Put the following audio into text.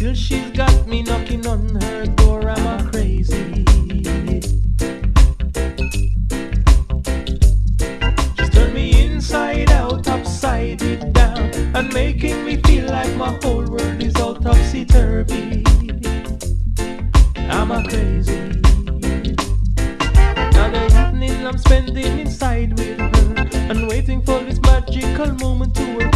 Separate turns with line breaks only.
she's got me knocking on her door. I'm a crazy. She's turned me inside out, upside it down, and making me feel like my whole world is all topsy-turvy. I'm a crazy. Now the evening I'm spending inside with her, and waiting for this magical moment to